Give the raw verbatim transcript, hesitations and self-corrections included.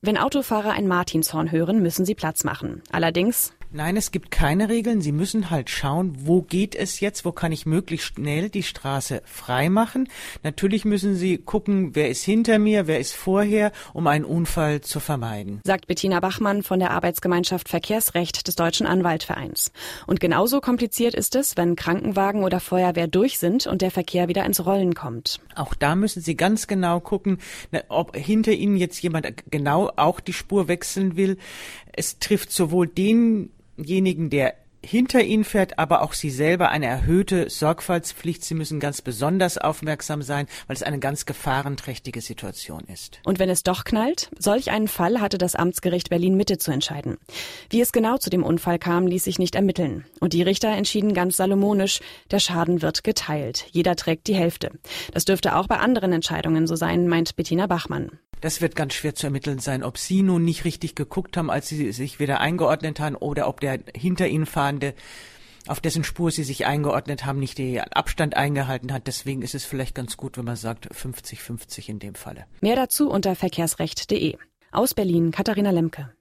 Wenn Autofahrer ein Martinshorn hören, müssen sie Platz machen. Allerdings... Nein, es gibt keine Regeln. Sie müssen halt schauen, wo geht es jetzt, wo kann ich möglichst schnell die Straße frei machen. Natürlich müssen Sie gucken, wer ist hinter mir, wer ist vorher, um einen Unfall zu vermeiden. Sagt Bettina Bachmann von der Arbeitsgemeinschaft Verkehrsrecht des Deutschen Anwaltvereins. Und genauso kompliziert ist es, wenn Krankenwagen oder Feuerwehr durch sind und der Verkehr wieder ins Rollen kommt. Auch da müssen Sie ganz genau gucken, ob hinter Ihnen jetzt jemand genau auch die Spur wechseln will. Es trifft sowohl den denjenigen, der hinter Ihnen fährt, aber auch Sie selber eine erhöhte Sorgfaltspflicht. Sie müssen ganz besonders aufmerksam sein, weil es eine ganz gefahrenträchtige Situation ist. Und wenn es doch knallt? Solch einen Fall hatte das Amtsgericht Berlin-Mitte zu entscheiden. Wie es genau zu dem Unfall kam, ließ sich nicht ermitteln. Und die Richter entschieden ganz salomonisch, der Schaden wird geteilt. Jeder trägt die Hälfte. Das dürfte auch bei anderen Entscheidungen so sein, meint Bettina Bachmann. Das wird ganz schwer zu ermitteln sein, ob Sie nun nicht richtig geguckt haben, als Sie sich wieder eingeordnet haben, oder ob der hinter Ihnen fahrende, auf dessen Spur Sie sich eingeordnet haben, nicht den Abstand eingehalten hat. Deswegen ist es vielleicht ganz gut, wenn man sagt fünfzig fünfzig in dem Falle. Mehr dazu unter verkehrsrecht punkt de. Aus Berlin, Katharina Lemke.